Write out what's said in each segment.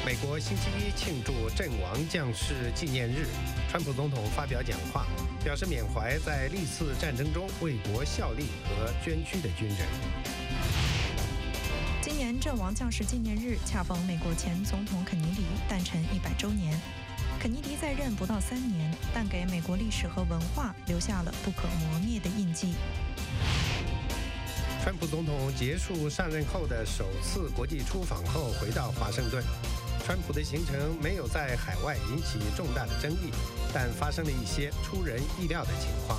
美国星期一庆祝阵亡将士纪念日，川普总统发表讲话，表示缅怀在历次战争中为国效力和捐躯的军人。 今年阵亡将士纪念日恰逢美国前总统肯尼迪诞辰100周年。肯尼迪在任不到3年，但给美国历史和文化留下了不可磨灭的印记。 川普总统结束上任后的首次国际出访后回到华盛顿。川普的行程没有在海外引起重大的争议，但发生了一些出人意料的情况。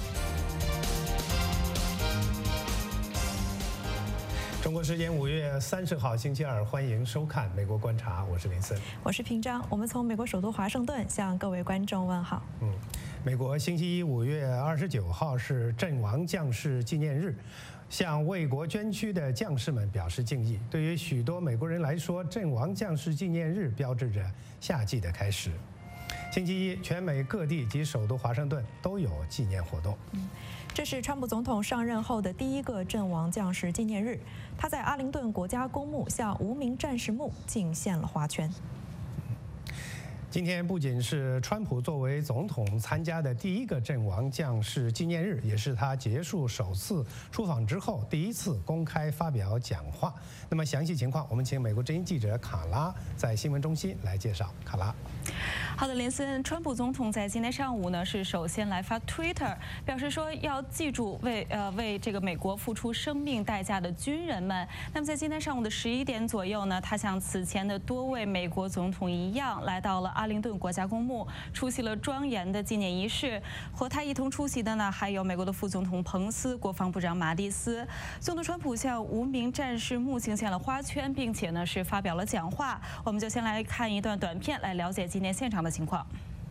中国时间5月30号星期二，欢迎收看《美国观察》，我是林森， 我是平章。我们从美国首都华盛顿向各位观众问好。 美国星期一5月29号是阵亡将士纪念日，向为国捐躯的将士们表示敬意。对于许多美国人来说，阵亡将士纪念日标志着夏季的开始。星期一，全美各地及首都华盛顿都有纪念活动。 这是川普总统上任后的第一个阵亡将士纪念日，他在阿灵顿国家公墓向无名战士墓敬献了花圈。 今天不仅是川普作为总统参加的第一个阵亡将士纪念日，也是他结束首次出访之后第一次公开发表讲话。那么详细情况，我们请美国之音记者卡拉在新闻中心来介绍。卡拉。 好的，林森，川普总统在今天上午呢是首先来发 Twitter， 表示说要记住为这个美国付出生命代价的军人们。那么在今天上午的11点左右呢，他像此前的多位美国总统一样，来到了阿灵顿国家公墓，出席了庄严的纪念仪式。和他一同出席的呢，还有美国的副总统彭斯、国防部长马蒂斯。总统川普向无名战士墓敬献了花圈，并且呢是发表了讲话。我们就先来看一段短片，来了解今天现场的情况。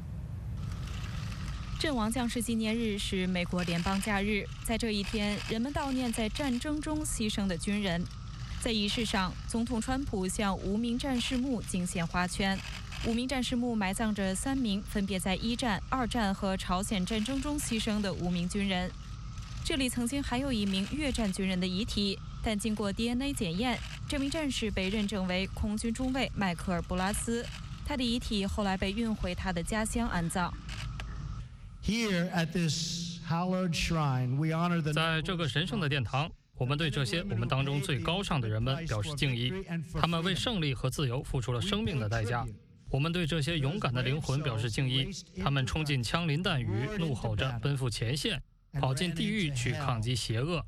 阵亡将士纪念日是美国联邦假日，在这一天，人们悼念在战争中牺牲的军人。在仪式上，总统川普向无名战士墓敬献花圈。无名战士墓埋葬着3名分别在1战、2战和朝鲜战争中牺牲的无名军人。这里曾经还有1名越战军人的遗体，但经过 DNA 检验，这名战士被认证为空军中尉迈克尔·布拉斯。他的遗体后来被运回他的家乡安葬。 在这个神圣的殿堂，我们对这些我们当中最高尚的人们表示敬意，他们为胜利和自由付出了生命的代价。我们对这些勇敢的灵魂表示敬意，他们冲进枪林弹雨，怒吼着奔赴前线，跑进地狱去抗击邪恶。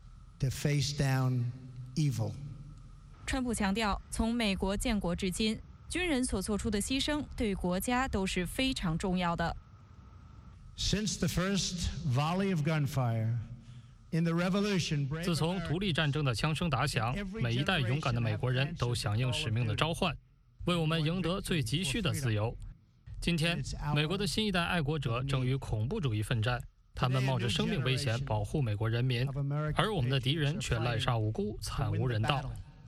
川普强调，从美国建国至今，军人所做出的牺牲对国家都是非常重要的。 自从独立战争的枪声打响，每一代勇敢的美国人都响应使命的召唤，为我们赢得最急需的自由。今天，美国的新一代爱国者正与恐怖主义奋战，他们冒着生命危险保护美国人民，而我们的敌人却滥杀无辜，惨无人道。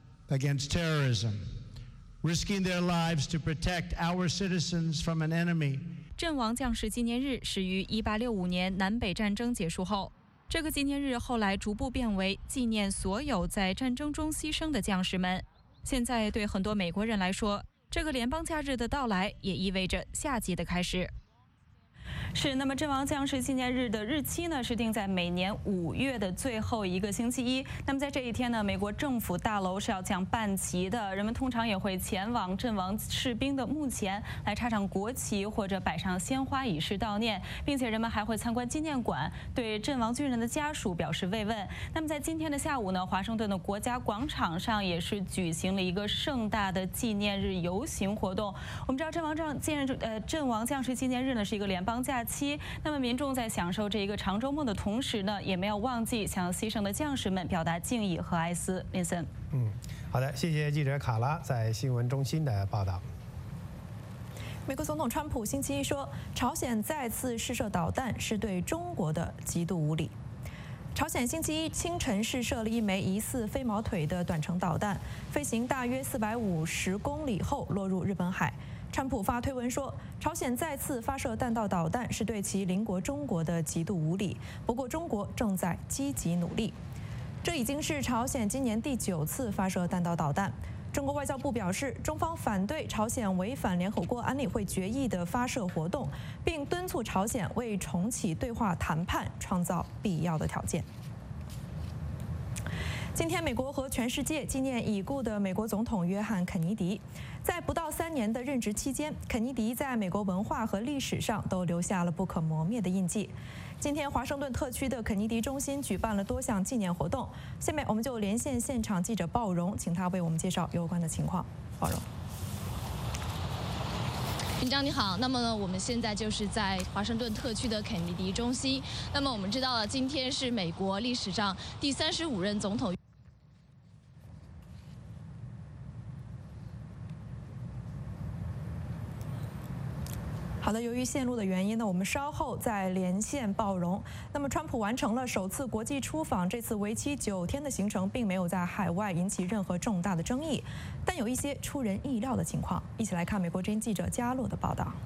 阵亡将士纪念日始于1865年南北战争结束后，这个纪念日后来逐步变为纪念所有在战争中牺牲的将士们。现在对很多美国人来说，这个联邦假日的到来也意味着夏季的开始。是，那么阵亡将士纪念日的日期呢是定在每年5月的最后一个星期一。那么在这一天呢，美国政府大楼是要降半旗的，人们通常也会前往阵亡士兵的墓前来插上国旗或者摆上鲜花以示悼念，并且人们还会参观纪念馆，对阵亡军人的家属表示慰问。那么在今天的下午呢，华盛顿的国家广场上也是举行了一个盛大的纪念日游行活动。我们知道阵亡将士纪念日呢是一个联邦假期，那么民众在享受这一个长周末的同时呢，也没有忘记向牺牲的将士们表达敬意和哀思。林森， 好的，谢谢记者卡拉在新闻中心的报道。 美国总统川普星期一说，朝鲜再次试射导弹是对中国的极度无礼。朝鲜星期一清晨试射了1枚疑似飞毛腿的短程导弹，飞行大约450公里后落入日本海。川普发推文说，朝鲜再次发射弹道导弹是对其邻国中国的极度无礼，不过中国正在积极努力。这已经是朝鲜今年第9次发射弹道导弹。 中国外交部表示，中方反对朝鲜违反联合国安理会决议的发射活动，并敦促朝鲜为重启对话谈判创造必要的条件。今天，美国和全世界纪念已故的美国总统约翰·肯尼迪。在不到3年的任职期间，肯尼迪在美国文化和历史上都留下了不可磨灭的印记。今天，华盛顿特区的肯尼迪中心举办了多项纪念活动。下面我们就连线现场记者鲍荣，请他为我们介绍有关的情况。鲍荣。 平章你好，那么我们现在就是在华盛顿特区的肯尼迪中心。那么我们知道了，今天是美国历史上第35任总统。 好的，由于线路的原因呢，我们稍后再连线鲍荣。那么，川普完成了首次国际出访，这次为期9天的行程，并没有在海外引起任何重大的争议，但有一些出人意料的情况。一起来看美国之音记者加洛的报道。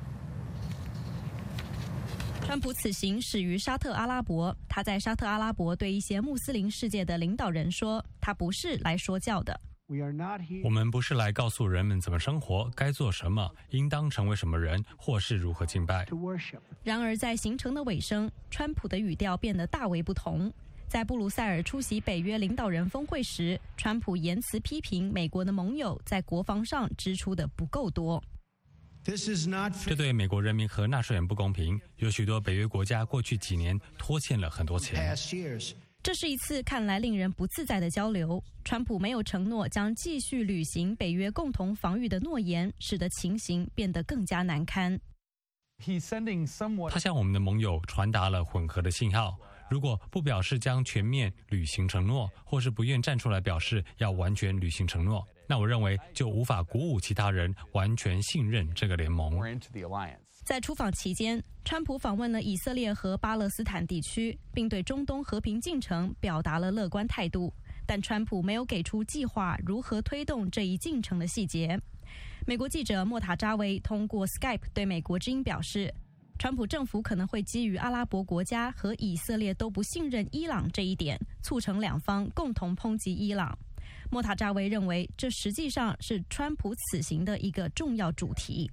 川普此行始于沙特阿拉伯，他在沙特阿拉伯对一些穆斯林世界的领导人说，他不是来说教的。 我们不是来告诉人们怎么生活、该做什么、应当成为什么人，或是如何敬拜。 然而，在行程的尾声，川普的语调变得大为不同。在布鲁塞尔出席北约领导人峰会时，川普言辞批评美国的盟友在国防上支出的不够多。 这对美国人民和纳税人不公平。有许多北约国家过去几年拖欠了很多钱。 这是一次看来令人不自在的交流。川普没有承诺将继续履行北约共同防御的诺言，使得情形变得更加难堪。 他向我们的盟友传达了混合的信号：如果不表示将全面履行承诺，或是不愿站出来表示要完全履行承诺，那我认为就无法鼓舞其他人完全信任这个联盟。 在出访期间，川普访问了以色列和巴勒斯坦地区，并对中东和平进程表达了乐观态度。但川普没有给出计划如何推动这一进程的细节。美国记者莫塔扎维通过 Skype 对美国之音表示，川普政府可能会基于阿拉伯国家和以色列都不信任伊朗这一点，促成两方共同抨击伊朗。莫塔扎维认为，这实际上是川普此行的一个重要主题。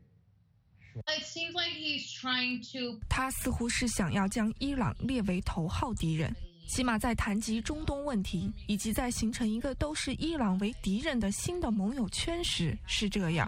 他似乎是想要将伊朗列为头号敌人，起码在谈及中东问题以及在形成一个都视伊朗为敌人的新的盟友圈时是这样。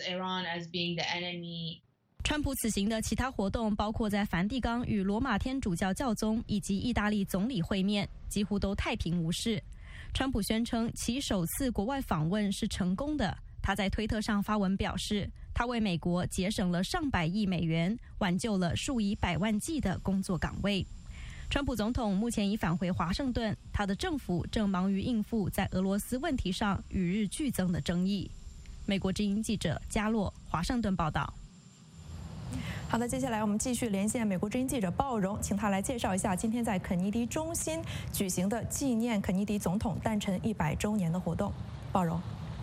川普此行的其他活动包括在梵蒂冈与罗马天主教教宗以及意大利总理会面，几乎都太平无事。川普宣称其首次国外访问是成功的。他在推特上发文表示，他为美国节省了上百亿美元，挽救了数以百万计的工作岗位。川普总统目前已返回华盛顿，他的政府正忙于应付在俄罗斯问题上与日俱增的争议。美国之音记者加洛，华盛顿报道。 好的，接下来我们继续连线美国之音记者鲍荣，请他来介绍一下今天在肯尼迪中心举行的纪念肯尼迪总统诞辰100周年的活动。鲍荣。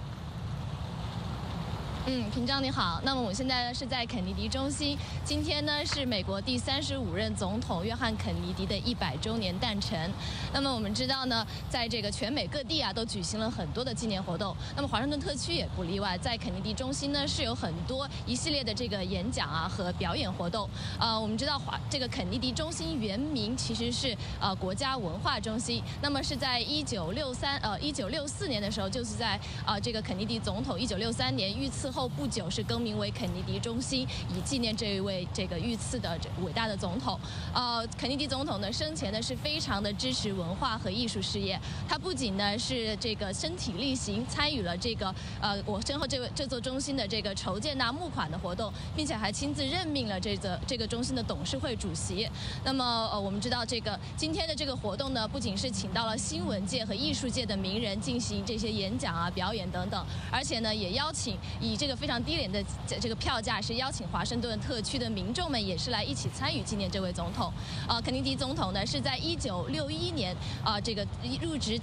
平章你好。那么我现在是在肯尼迪中心，今天呢是美国第35任总统约翰肯尼迪的100周年诞辰。那么我们知道呢，在这个全美各地都举行了很多的纪念活动。那么华盛顿特区也不例外，在肯尼迪中心呢是有很多一系列的这个演讲和表演活动。我们知道这个肯尼迪中心原名其实是国家文化中心。那么是在1964年的时候，就是在这个肯尼迪总统1963年遇刺后不久是更名为肯尼迪中心，以纪念这一位这个遇刺的伟大的总统。肯尼迪总统呢生前呢是非常的支持文化和艺术事业，他不仅呢是这个身体力行参与了这个我身后这座中心的这个筹建募款的活动，并且还亲自任命了这个中心的董事会主席。那么我们知道今天的这个活动呢，不仅是请到了新闻界和艺术界的名人进行这些演讲表演等等，而且呢也邀请以这个非常低廉的这个票价，是邀请华盛顿特区的民众们也是来一起参与纪念这位总统。肯尼迪总统呢是在1961年这个入职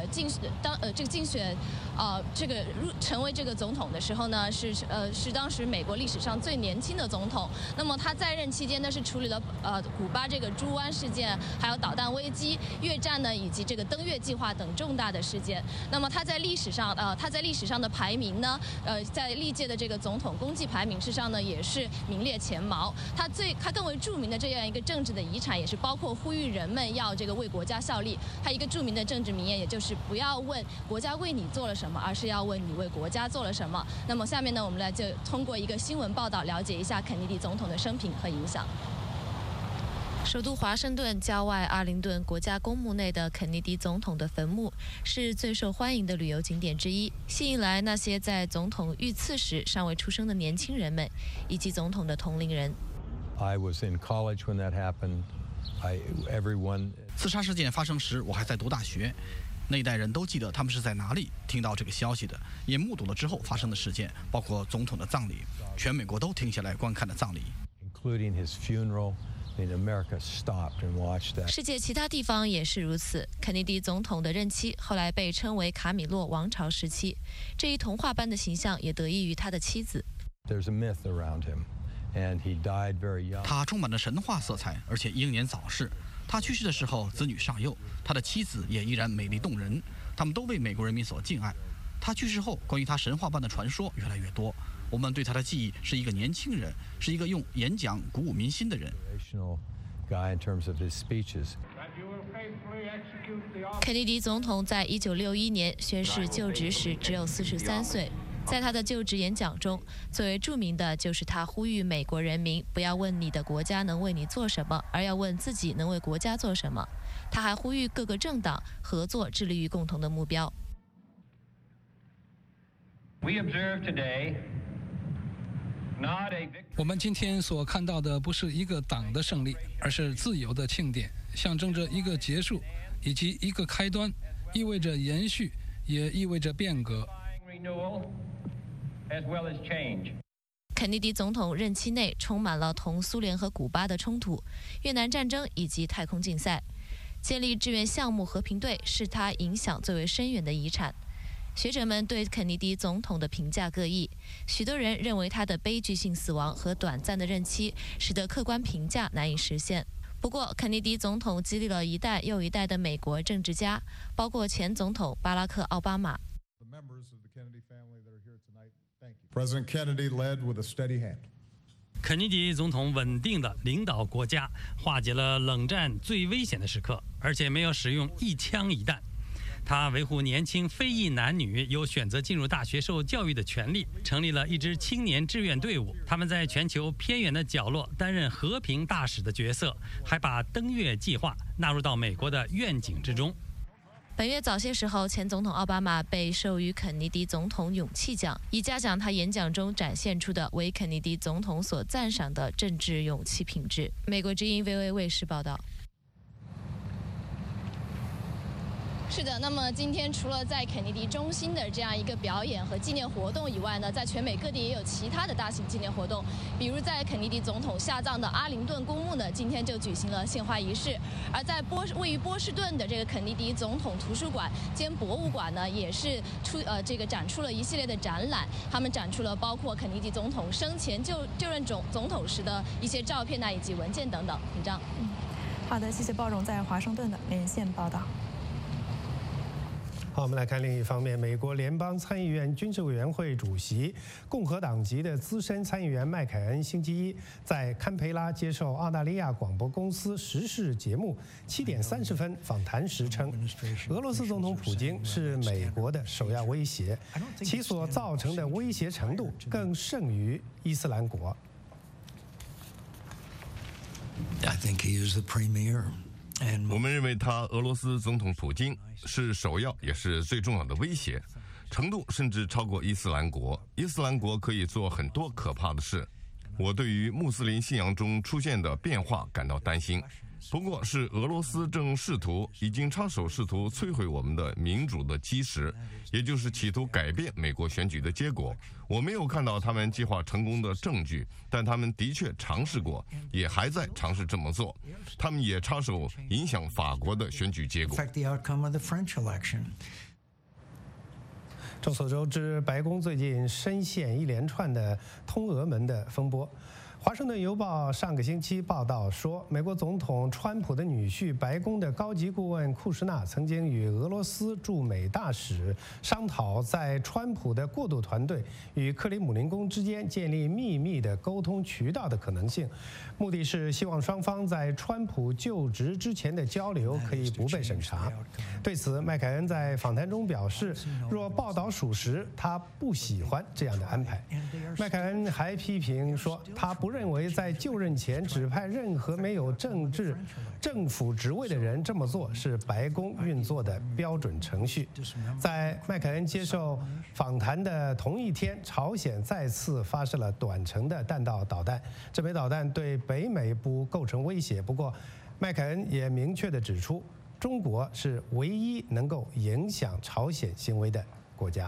成为这个总统的时候呢，是当时美国历史上最年轻的总统。那么他在任期间呢是处理了古巴这个猪湾事件，还有导弹危机、越战呢以及这个登月计划等重大的事件。那么他在历史上的排名呢，在历届的这个总统功绩排名之上呢也是名列前茅。他更为著名的这样一个政治的遗产，也是包括呼吁人们要这个为国家效力。他一个著名的政治名言，也就是不要问国家为你做了什么，而是要问你为国家做了什么。那么下面呢，我们来就通过一个新闻报道了解一下肯尼迪总统的生平和影响。首都华盛顿郊外阿灵顿国家公墓内的肯尼迪总统的坟墓是最受欢迎的旅游景点之一，吸引来那些在总统遇刺时尚未出生的年轻人们，以及总统的同龄人。 刺杀事件发生时，我还在读大学。那一代人都记得他们是在哪里听到这个消息的，也目睹了之后发生的事件，包括总统的葬礼，全美国都停下来观看了葬礼。 世界其他地方也是如此。肯尼迪总统的任期后来被称为卡米洛王朝时期，这一童话般的形象也得益于他的妻子。 他充满了神话色彩，而且英年早逝。他去世的时候，子女尚幼，他的妻子也依然美丽动人，他们都为美国人民所敬爱。他去世后，关于他神话般的传说越来越多。我们对他的记忆是一个年轻人，是一个用演讲鼓舞民心的人。 肯尼迪总统在1961年宣誓就职时只有43岁。在他的就职演讲中，最为著名的就是他呼吁美国人民不要问你的国家能为你做什么，而要问自己能为国家做什么。他还呼吁各个政党合作，致力于共同的目标。 我们今天所看到的不是一个党的胜利，而是自由的庆典，象征着一个结束以及一个开端，意味着延续，也意味着变革。 肯尼迪总统任期内充满了同苏联和古巴的冲突、越南战争以及太空竞赛。建立志愿项目和平队是他影响最为深远的遗产。学者们对肯尼迪总统的评价各异，许多人认为他的悲剧性死亡和短暂的任期使得客观评价难以实现。不过，肯尼迪总统激励了一代又一代的美国政治家，包括前总统巴拉克·奥巴马。 President Kennedy led with a steady hand. 肯尼迪总统稳定地领导国家，化解了冷战最危险的时刻，而且没有使用一枪一弹。他维护年轻非裔男女有选择进入大学受教育的权利，成立了一支青年志愿队伍。他们在全球偏远的角落担任和平大使的角色，还把登月计划纳入到美国的愿景之中。 本月早些时候，前总统奥巴马被授予肯尼迪总统勇气奖，以嘉奖他演讲中展现出的为肯尼迪总统所赞赏的政治勇气品质。美国之音 VOA 卫视报道。是的，那么今天除了在肯尼迪中心的这样一个表演和纪念活动以外呢，在全美各地也有其他的大型纪念活动，比如在肯尼迪总统下葬的阿灵顿公墓呢，今天就举行了献花仪式；而在位于波士顿的这个肯尼迪总统图书馆兼博物馆呢，也是展出了一系列的展览，他们展出了包括肯尼迪总统生前就任总统时的一些照片以及文件等等。紧张。 好的，谢谢鲍荣在华盛顿的连线报道。 好，我们来看另一方面，美国联邦参议院军事委员会主席、共和党籍的资深参议员麦凯恩星期一在堪培拉接受澳大利亚广播公司时事节目7点30分访谈时称，俄罗斯总统普京是美国的首要威胁，其所造成的威胁程度更胜于伊斯兰国。 I think he is the premier. 我们认为俄罗斯总统普京是首要也是最重要的威胁，程度甚至超过伊斯兰国。伊斯兰国可以做很多可怕的事。我对于穆斯林信仰中出现的变化感到担心。 不过是俄罗斯已经插手试图摧毁我们的民主的基石，也就是企图改变美国选举的结果。我没有看到他们计划成功的证据，但他们的确尝试过，也还在尝试这么做。他们也插手影响法国的选举结果。 众所周知，白宫最近深陷一连串的通俄门的风波。华盛顿邮报上个星期报道说，美国总统川普的女婿、白宫的高级顾问库什纳曾经与俄罗斯驻美大使商讨，在川普的过渡团队与克里姆林宫之间建立秘密的沟通渠道的可能性，目的是希望双方在川普就职之前的交流可以不被审查。对此，麦凯恩在访谈中表示，若报道属实，他不喜欢这样的安排。麦凯恩还批评说，他不认为在就任前指派任何没有政府职位的人这么做是白宫运作的标准程序。在麦凯恩接受访谈的同一天，朝鲜再次发射了短程的弹道导弹，这枚导弹对北美不构成威胁。不过，麦凯恩也明确地指出，中国是唯一能够影响朝鲜行为的国家。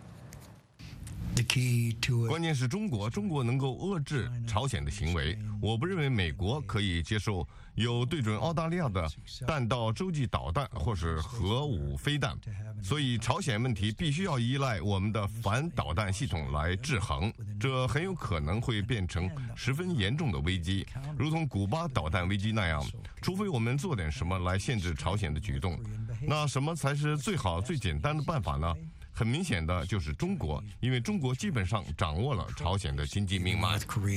关键是中国能够遏制朝鲜的行为。我不认为美国可以接受有对准澳大利亚的弹道洲际导弹或是核武飞弹，所以朝鲜问题必须要依赖我们的反导弹系统来制衡，这很有可能会变成十分严重的危机，如同古巴导弹危机那样。除非我们做点什么来限制朝鲜的举动，那什么才是最好最简单的办法呢？很明显的就是中国，因为中国基本上掌握了朝鲜的经济命脉。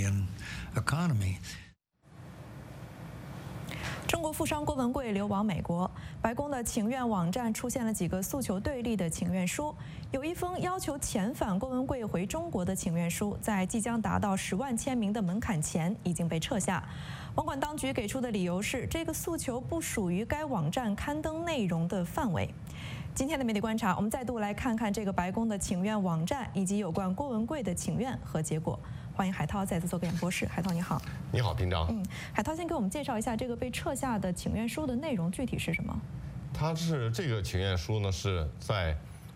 中国富商郭文贵流亡美国，白宫的请愿网站出现了几个诉求对立的请愿书，有一封要求遣返郭文贵回中国的请愿书，在即将达到10万签名的门槛前已经被撤下。网管当局给出的理由是，这个诉求不属于该网站刊登内容的范围。今天的媒体观察，我们再度来看看这个白宫的请愿网站以及有关郭文贵的请愿和结果。欢迎海涛再次做客演播室。海涛你好。 你好，平章。 海涛先给我们介绍一下这个被撤下的请愿书的内容具体是什么？ 它是这个请愿书呢，是在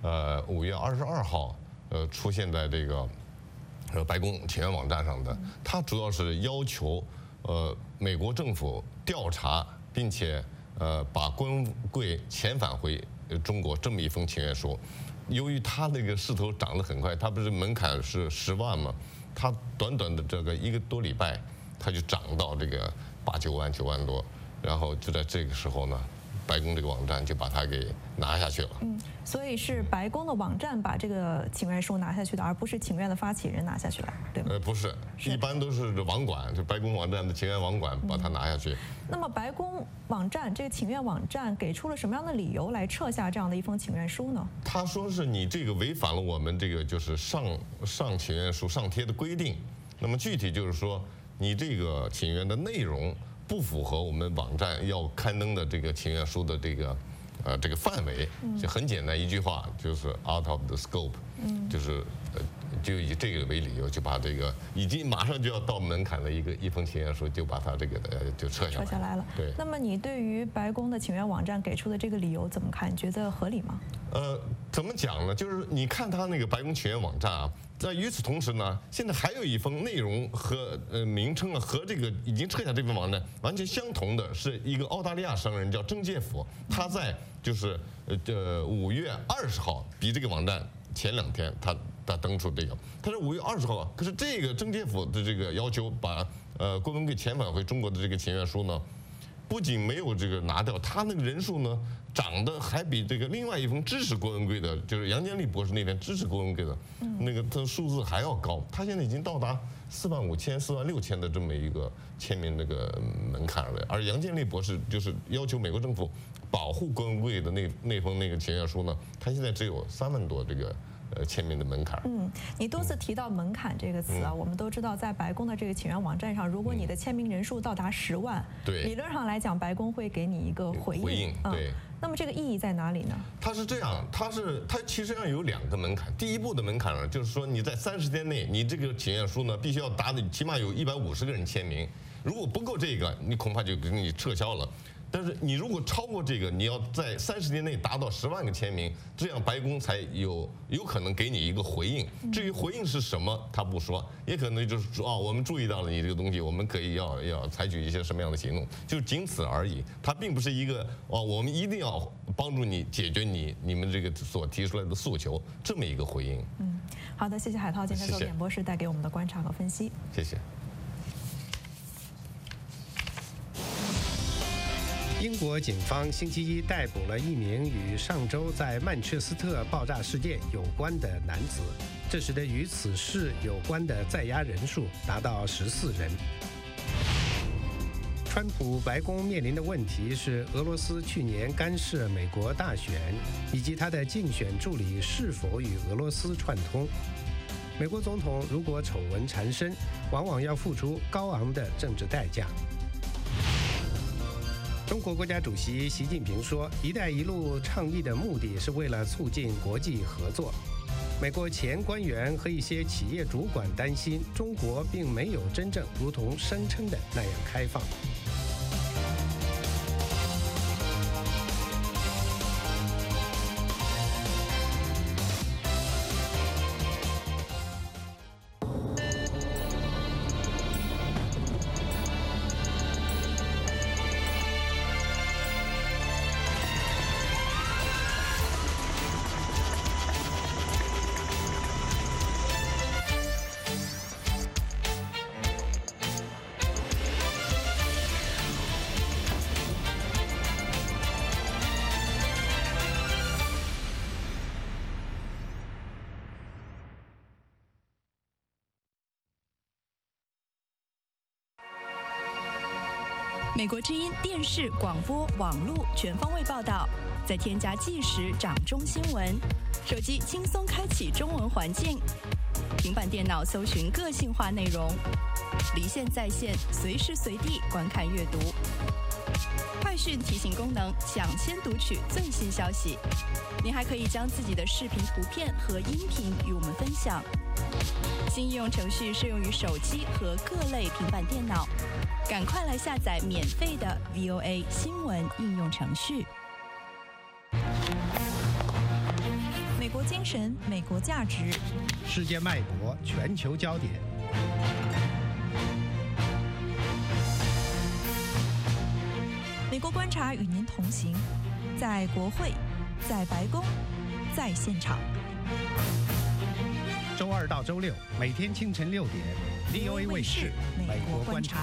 5月22号出现在这个白宫请愿网站上的。它主要是要求美国政府调查，并且把郭文贵遣返回中国这么一封请愿书。由于他那个势头涨得很快，他不是门槛是10万吗？他短短的这个1个多礼拜，他就涨到这个8、9万、9万多，然后就在这个时候呢，白宫这个网站就把它给拿下去了。 所以是白宫的网站把这个请愿书拿下去的，而不是请愿的发起人拿下去了，对吗？ 不是，一般都是网管，就白宫网站的请愿网管把它拿下去。 那么白宫网站这个请愿网站给出了什么样的理由来撤下这样的一封请愿书呢？ 他说是你这个违反了我们这个就是上请愿书上贴的规定。那么具体就是说，你这个请愿的内容不符合我们网站要刊登的这个请愿书的这个范围，就很简单一句话，就是 out of the scope，就是就以这个为理由，就把这个已经马上就要到门槛的一封请愿书，就把它这个就撤下来了。对。那么你对于白宫的请愿网站给出的这个理由怎么看？你觉得合理吗？ 怎么讲呢？就是你看他那个白宫请愿网站啊，在与此同时呢，现在还有一封内容和名称啊和这个已经撤下这份网站完全相同的，是一个澳大利亚商人叫郑介甫，他在就是5月20号，比这个网站前2天他登出这个，他是5月20号，可是这个郑介甫的这个要求把郭文贵遣返回中国的这个请愿书呢，不仅没有这个拿掉，他那个人数呢涨得还比这个另外一封支持郭文贵的，就是杨建立博士那边支持郭文贵的那个他数字还要高，他现在已经到达4万5千、4万6千的这么一个签名这个门槛了。而杨建立博士就是要求美国政府保护郭文贵的那封那个请愿书呢，他现在只有3万多这个签名的门槛。 你多次提到门槛这个词啊，我们都知道，在白宫的这个请愿网站上，如果你的签名人数到达10万，理论上来讲，白宫会给你一个回应。 对。 那么这个意义在哪里呢？ 它是这样，它其实上有2个门槛。第一步的门槛呢，就是说你在30天内，你这个请愿书呢必须要达到起码有150个人签名。 如果不够这个，你恐怕就给你撤销了。但是你如果超过这个，你要在30天内达到10万个签名，这样白宫才有可能给你一个回应。至于回应是什么，他不说，也可能就是说我们注意到了你这个东西，我们可以要采取一些什么样的行动，就仅此而已。它并不是一个我们一定要帮助你解决你们这个所提出来的诉求这么一个回应。 好的，谢谢海涛今天做演播室带给我们的观察和分析。 谢谢。 英国警方星期一逮捕了一名与上周在曼彻斯特爆炸事件有关的男子，这使得与此事有关的在押人数达到14人。川普白宫面临的问题是俄罗斯去年干涉美国大选，以及他的竞选助理是否与俄罗斯串通。美国总统如果丑闻缠身，往往要付出高昂的政治代价。中国国家主席习近平说，一带一路倡议的目的是为了促进国际合作。美国前官员和一些企业主管担心，中国并没有真正如同声称的那样开放。 美国之音电视、广播、网络全方位报道，再添加即时掌中新闻，手机轻松开启中文环境，平板电脑搜寻个性化内容，离线在线，随时随地观看阅读。快讯提醒功能，抢先读取最新消息。您还可以将自己的视频、图片和音频与我们分享。新应用程序适用于手机和各类平板电脑，赶快来下载免费的 VOA 新闻应用程序。 美国精神，美国价值， 世界脉搏，全球焦点。 美国观察与您同行，在国会，在白宫，在现场。 周2到周6，每天清晨6点 ，VOA 卫视美国观察。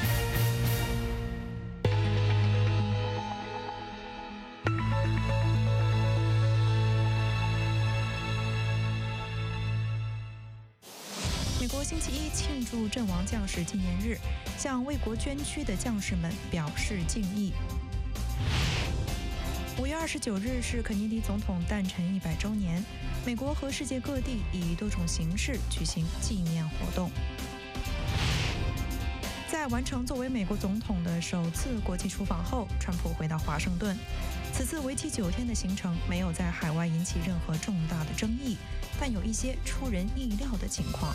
美国星期一庆祝阵亡将士纪念日，向为国捐躯的将士们表示敬意。5月29日是肯尼迪总统诞辰100周年，美国和世界各地以多种形式举行纪念活动。在完成作为美国总统的首次国际出访后，川普回到华盛顿。此次为期9天的行程没有在海外引起任何重大的争议，但有一些出人意料的情况。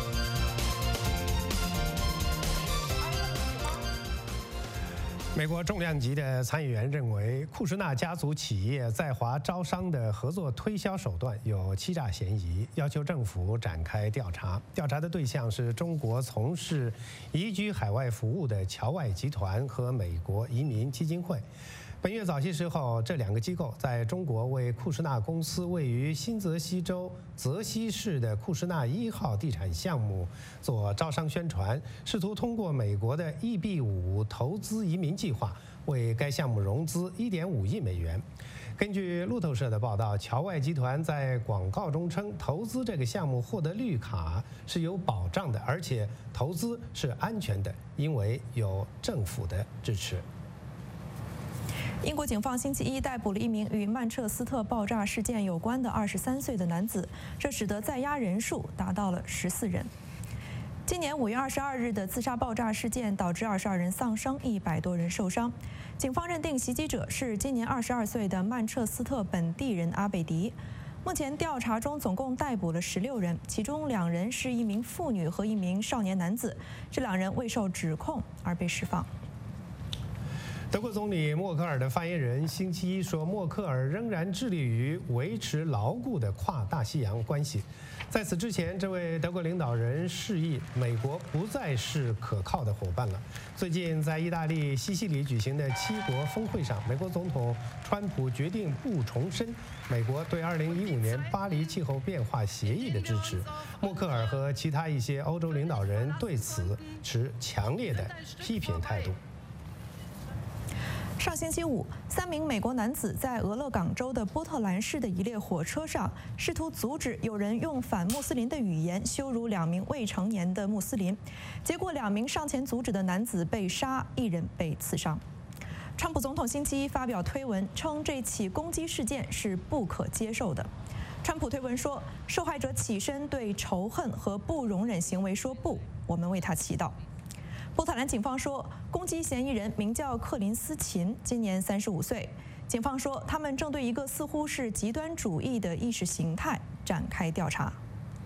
美国重量级的参议员认为，库什纳家族企业在华招商的合作推销手段有欺诈嫌疑，要求政府展开调查。调查的对象是中国从事移居海外服务的侨外集团和美国移民基金会。本月早些时候，这2个机构在中国为库什纳公司位于新泽西州泽西市的库什纳1号地产项目做招商宣传，试图通过美国的EB5投资移民计划为该项目融资1.5亿美元。根据路透社的报道，侨外集团在广告中称，投资这个项目获得绿卡是有保障的，而且投资是安全的，因为有政府的支持。 英国警方星期一逮捕了一名与曼彻斯特爆炸事件有关的23岁的男子，这使得在押人数达到了14人。今年5月22日的自杀爆炸事件导致22人丧生，100多人受伤。警方认定袭击者是今年22岁的曼彻斯特本地人阿贝迪。 目前调查中总共逮捕了16人，其中2人是一名妇女和一名少年男子，这2人未受指控而被释放。 德国总理默克尔的发言人星期一说，默克尔仍然致力于维持牢固的跨大西洋关系。在此之前，这位德国领导人示意美国不再是可靠的伙伴了。最近，在意大利西西里举行的7国峰会上，美国总统川普决定不重申美国对2015年巴黎气候变化协议的支持。默克尔和其他一些欧洲领导人对此持强烈的批评态度。 上星期五，3名美国男子在俄勒冈州的波特兰市的一列火车上，试图阻止有人用反穆斯林的语言羞辱2名未成年的穆斯林，结果2名上前阻止的男子被杀，1人被刺伤。川普总统星期一发表推文称，这起攻击事件是不可接受的。川普推文说，受害者起身对仇恨和不容忍行为说不，我们为他祈祷。波特兰警方说，攻击嫌疑人名叫克林斯琴，今年35岁。警方说，他们正对一个似乎是极端主义的意识形态展开调查。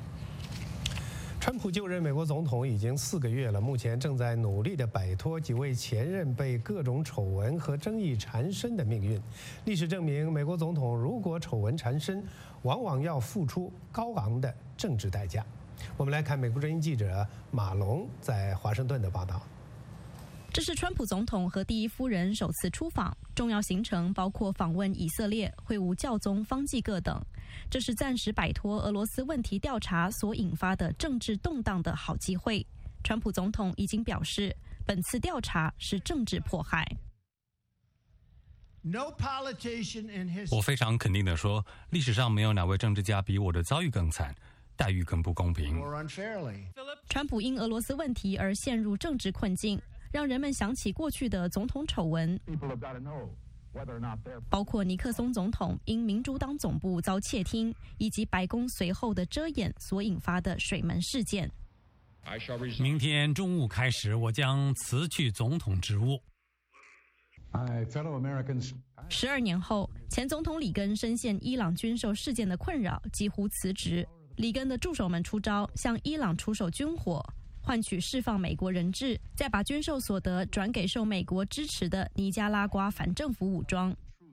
川普就任美国总统已经4个月了，目前正在努力地摆脱几位前任被各种丑闻和争议缠身的命运。历史证明，美国总统如果丑闻缠身，往往要付出高昂的政治代价。我们来看美国之音记者马龙在华盛顿的报道。 这是川普总统和第一夫人首次出访，重要行程包括访问以色列、会晤教宗方济各等。这是暂时摆脱俄罗斯问题调查所引发的政治动荡的好机会。川普总统已经表示，本次调查是政治迫害。 我非常肯定地说，历史上没有哪位政治家比我的遭遇更惨，待遇更不公平。 川普因俄罗斯问题而陷入政治困境，让人们想起过去的总统丑闻，包括尼克松总统因民主党总部遭窃听，以及白宫随后的遮掩所引发的水门事件。 明天中午开始，我将辞去总统职务。 12年后，前总统里根深陷伊朗军售事件的困扰，几乎辞职。里根的助手们出招，向伊朗出售军火，换取释放美国人质，再把军售所得转给受美国支持的尼加拉瓜反政府武装。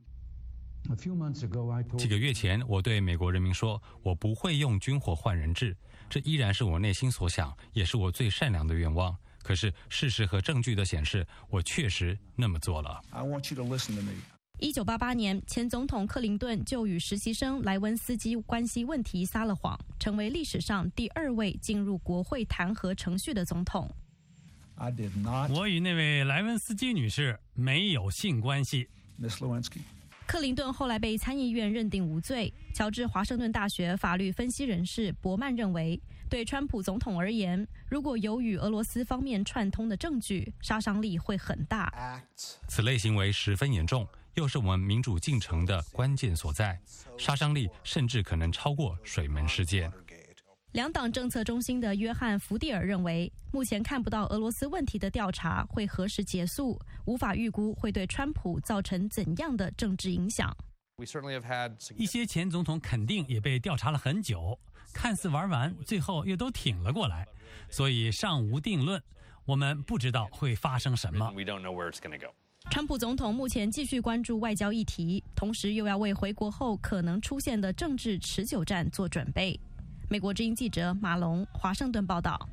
几个月前，我对美国人民说，我不会用军火换人质，这依然是我内心所想，也是我最善良的愿望。可是事实和证据都显示，我确实那么做了。 1988年，前总统克林顿就与实习生莱文斯基关系问题撒了谎，成为历史上第2位进入国会弹劾程序的总统。 我与那位莱文斯基女士没有性关系。 克林顿后来被参议院认定无罪。乔治华盛顿大学法律分析人士伯曼认为，对川普总统而言，如果有与俄罗斯方面串通的证据，杀伤力会很大。 此类行为十分严重，又是我们民主进程的关键所在，杀伤力甚至可能超过水门事件。 两党政策中心的约翰·福蒂尔认为，目前看不到俄罗斯问题的调查会何时结束，无法预估会对川普造成怎样的政治影响。 一些前总统肯定也被调查了很久，看似玩完，最后又都挺了过来，所以尚无定论，我们不知道会发生什么。 川普总统目前继续关注外交议题，同时又要为回国后可能出现的政治持久战做准备。美国之音记者马龙，华盛顿报道。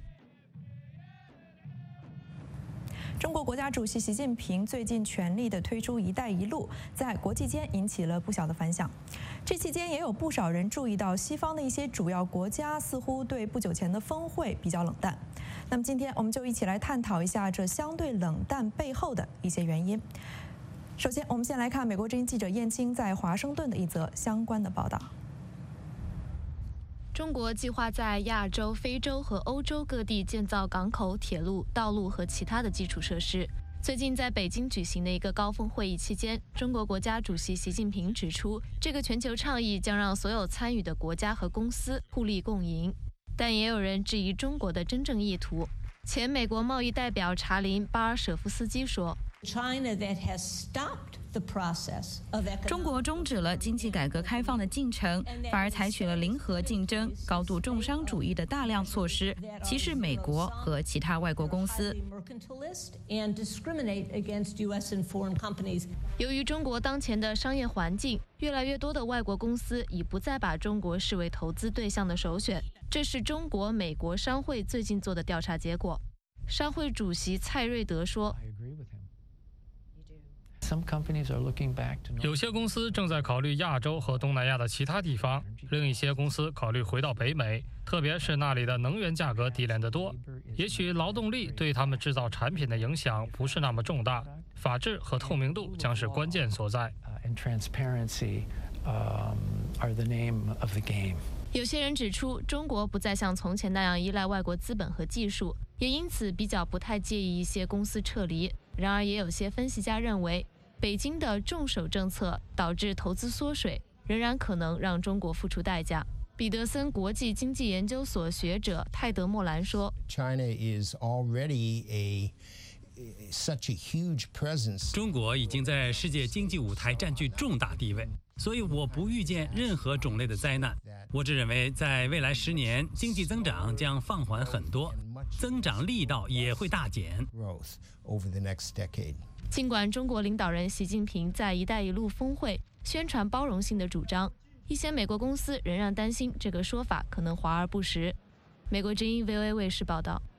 中国国家主席习近平最近全力地推出“一带一路”，在国际间引起了不小的反响。这期间也有不少人注意到，西方的一些主要国家似乎对不久前的峰会比较冷淡。那么今天我们就一起来探讨一下这相对冷淡背后的一些原因。首先，我们先来看美国之音记者燕青在华盛顿的一则相关的报道。 中国计划在亚洲、非洲和欧洲各地建造港口、铁路、道路和其他的基础设施。最近在北京举行的一个高峰会议期间，中国国家主席习近平指出，这个全球倡议将让所有参与的国家和公司互利共赢。但也有人质疑中国的真正意图。前美国贸易代表查林·巴尔舍夫斯基说， 中国终止了经济改革开放的进程，反而采取了零和竞争、高度重商主义的大量措施，歧视美国和其他外国公司。 由于中国当前的商业环境，越来越多的外国公司已不再把中国视为投资对象的首选。这是中国美国商会最近做的调查结果。商会主席蔡瑞德说， 有些公司正在考虑亚洲和东南亚的其他地方，另一些公司考虑回到北美，特别是那里的能源价格低廉得多。也许劳动力对他们制造产品的影响不是那么重大，法治和透明度将是关键所在。 有些人指出，中国不再像从前那样依赖外国资本和技术，也因此比较不太介意一些公司撤离。然而，也有些分析家认为，北京的重手政策导致投资缩水，仍然可能让中国付出代价。彼得森国际经济研究所学者泰德·莫兰说 ：“China is already 中国已经在世界经济舞台占据重大地位，所以我不预见任何种类的灾难。我只认为，在未来10年，经济增长将放缓很多，增长力道也会大减。” 尽管中国领导人习近平在“一带一路”峰会宣传包容性的主张，一些美国公司仍然担心这个说法可能华而不实。美国之音 VOA 卫视报道。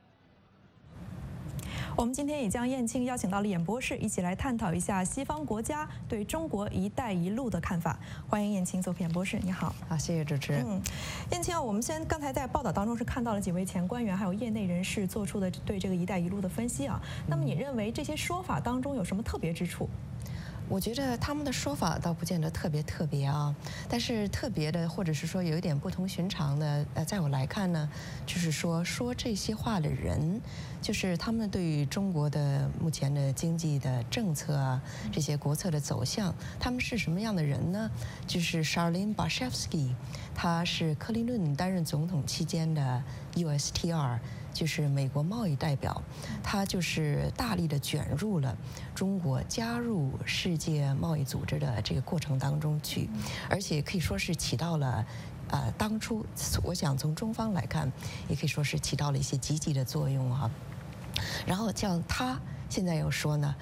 我们今天也将燕青邀请到了演博士，一起来探讨一下西方国家对中国“一带一路”的看法。欢迎燕青做演博士，你好。 好，谢谢主持人。 燕青啊，我们刚才在报道当中是看到了几位前官员还有业内人士做出的对这个“一带一路”的分析啊。那么你认为这些说法当中有什么特别之处？ 我觉得他们的说法倒不见得特别啊，但是特别的或者是说有一点不同寻常的，在我来看呢，就是说这些话的人，就是他们对于中国的目前的经济的政策啊，这些国策的走向，他们是什么样的人呢？就是 Charlene Barshevsky， 他是克林顿担任总统期间的 USTR。就是美国贸易代表，他就是大力的卷入了中国加入世界贸易组织的这个过程当中去，而且可以说是起到了，当初我想从中方来看，也可以说是起到了一些积极的作用哈。然后像他现在又说呢，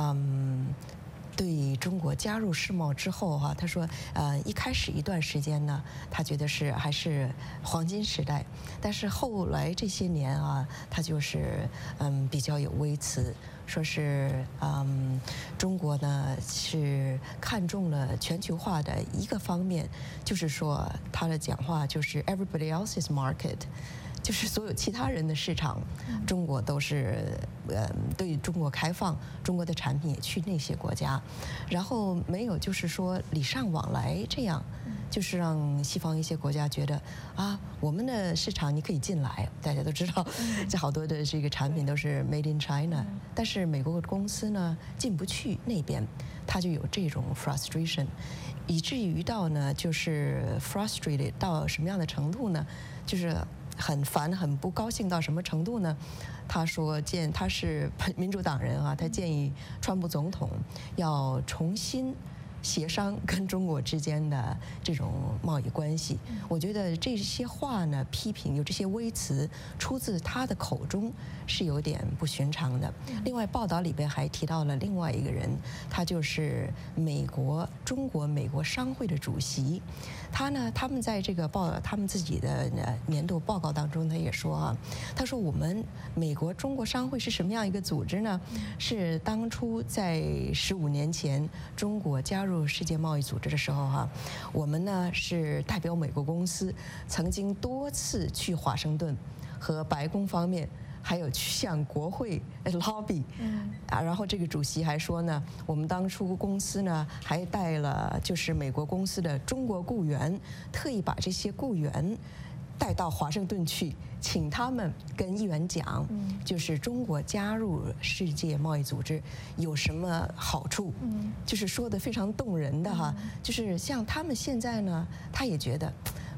对中国加入世贸之后哈，他说一开始一段时间呢，他觉得还是黄金时代，但是后来这些年啊，他就是比较有微词，说是中国呢是看中了全球化的一个方面，就是说他的讲话就是 everybody else's market。就是所有其他人的市场，中国都是对中国开放，中国的产品也去那些国家，然后没有就是说礼尚往来这样，就是让西方一些国家觉得啊，我们的市场你可以进来，大家都知道，这好多的这个产品都是 made in China， 但是美国的公司呢进不去那边，它就有这种 frustration， 以至于到呢就是 frustrated 到什么样的程度呢？就是很烦、很不高兴到什么程度呢？他说他是民主党人啊，他建议川普总统要重新协商跟中国之间的这种贸易关系。我觉得这些话呢，批评有这些微词出自他的口中是有点不寻常的。另外，报道里边还提到了另外一个人，他就是中国美国商会的主席。他们在这个他们自己的年度报告当中，他也说啊，他说我们美国中国商会是什么样一个组织呢？是当初在15年前中国加入世界贸易组织的时候哈，我们呢是代表美国公司，曾经多次去华盛顿和白宫方面。还有去向国会 lobby， 然后这个主席还说呢，我们当初公司呢还带了就是美国公司的中国雇员，特意把这些雇员带到华盛顿去，请他们跟议员讲，就是中国加入世界贸易组织有什么好处，就是说的非常动人的哈，就是像他们现在呢，他也觉得。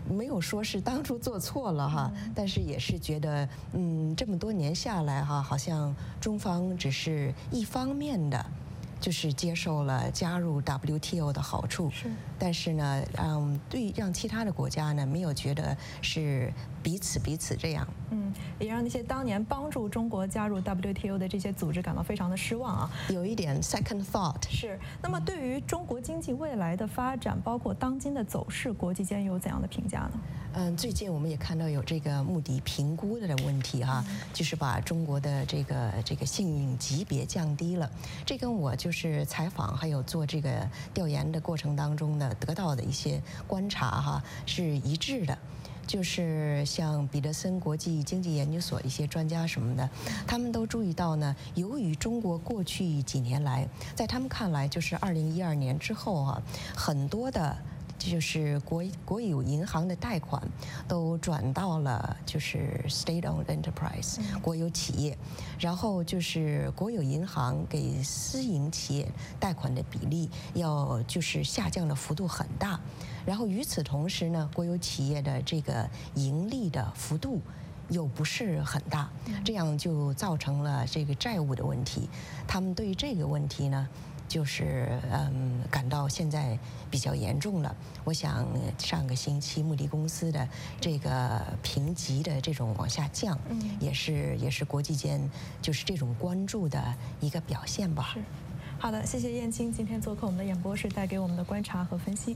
没有说是当初做错了哈，但是也是觉得这么多年下来哈，好像中方只是一方面的。就是接受了加入 WTO 的好处，但是呢，让其他的国家呢没有觉得是彼此这样。 也让那些当年帮助中国加入 WTO 的这些组织感到非常的失望啊， 有一点 second thought。 是。那么对于中国经济未来的发展，包括当今的走势，国际间有怎样的评价呢？ 最近我们也看到有这个穆迪评估的问题哈，就是把中国的这个信用级别降低了。这跟我就是采访还有做这个调研的过程当中呢得到的一些观察哈是一致的。就是像彼得森国际经济研究所一些专家什么的，他们都注意到呢，由于中国过去几年来，在他们看来，就是2012年之后啊，很多的。就是国有银行的贷款都转到了就是 state-owned enterprise 国有企业，然后就是国有银行给私营企业贷款的比例要就是下降的幅度很大，然后与此同时呢，国有企业的这个盈利的幅度又不是很大，这样就造成了这个债务的问题。他们对于这个问题呢，就是感到现在比较严重了。我想上个星期穆迪公司的这个评级的这种往下降，也是国际间就是这种关注的一个表现吧。 是，好的，谢谢燕青今天做客我们的演播室，带给我们的观察和分析。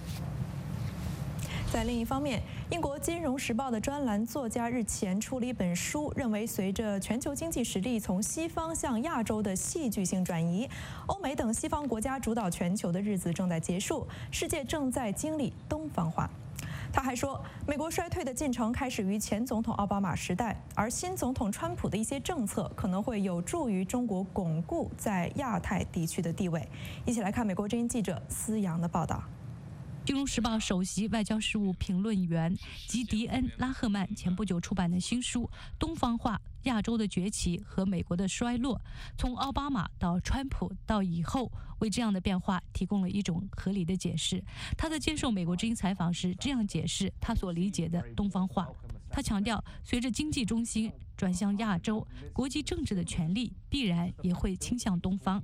在另一方面，英国《金融时报》的专栏作家日前出了一本书，认为随着全球经济实力从西方向亚洲的戏剧性转移，欧美等西方国家主导全球的日子正在结束，世界正在经历东方化。他还说，美国衰退的进程开始于前总统奥巴马时代，而新总统川普的一些政策可能会有助于中国巩固在亚太地区的地位。一起来看美国之音记者思阳的报道。 《金融时报》首席外交事务评论员吉迪恩·拉赫曼前不久出版的新书《东方化：亚洲的崛起和美国的衰落》，从奥巴马到川普到以后，为这样的变化提供了一种合理的解释。他在接受美国之音采访时这样解释他所理解的东方化。他强调，随着经济中心转向亚洲，国际政治的权力必然也会倾向东方。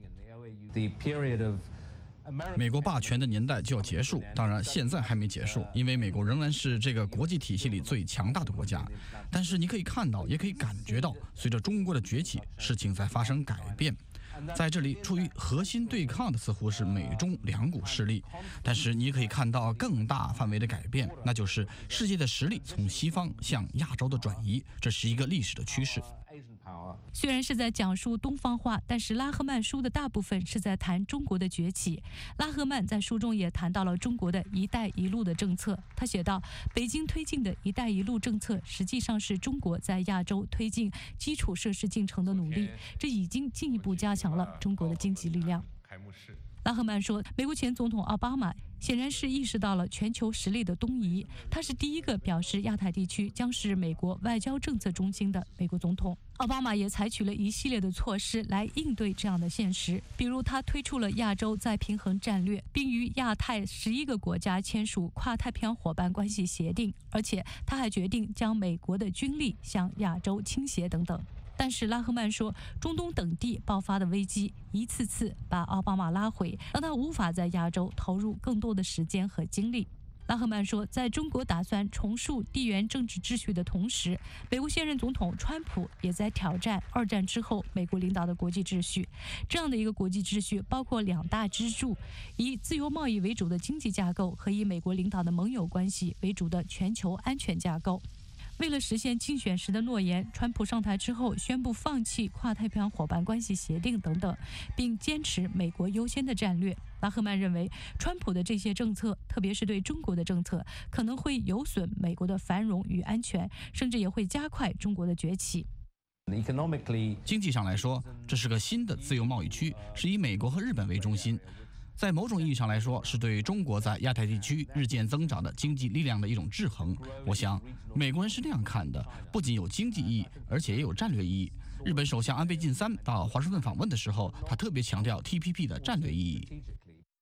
美国霸权的年代就要结束，当然现在还没结束，因为美国仍然是这个国际体系里最强大的国家。但是你可以看到，也可以感觉到，随着中国的崛起，事情在发生改变。在这里，处于核心对抗的似乎是美中两股势力，但是你可以看到更大范围的改变，那就是世界的实力从西方向亚洲的转移，这是一个历史的趋势。 虽然是在讲述东方化，但是拉赫曼书的大部分是在谈中国的崛起。拉赫曼在书中也谈到了中国的一带一路的政策。他写道，北京推进的一带一路政策实际上是中国在亚洲推进基础设施进程的努力，这已经进一步加强了中国的经济力量。拉赫曼说，美国前总统奥巴马显然是意识到了全球实力的东移，他是第一个表示亚太地区将是美国外交政策中心的美国总统。奥巴马也采取了一系列的措施来应对这样的现实，比如他推出了亚洲再平衡战略，并与亚太11个国家签署跨太平洋伙伴关系协定，而且他还决定将美国的军力向亚洲倾斜等等。但是拉赫曼说，中东等地爆发的危机一次次把奥巴马拉回，让他无法在亚洲投入更多的时间和精力。拉赫曼说，在中国打算重塑地缘政治秩序的同时，美国现任总统川普也在挑战2战之后美国领导的国际秩序。这样的一个国际秩序包括2大支柱：以自由贸易为主的经济架构和以美国领导的盟友关系为主的全球安全架构。为了实现竞选时的诺言，川普上台之后宣布放弃跨太平洋伙伴关系协定等等，并坚持美国优先的战略。拉赫曼认为，川普的这些政策，特别是对中国的政策，可能会有损美国的繁荣与安全，甚至也会加快中国的崛起。 经济上来说，这是个新的自由贸易区，是以美国和日本为中心。在某种意义上来说，是对中国在亚太地区日渐增长的经济力量的一种制衡。我想，美国人是那样看的，不仅有经济意义，而且也有战略意义。日本首相安倍晋三到华盛顿访问的时候，他特别强调 TPP 的战略意义。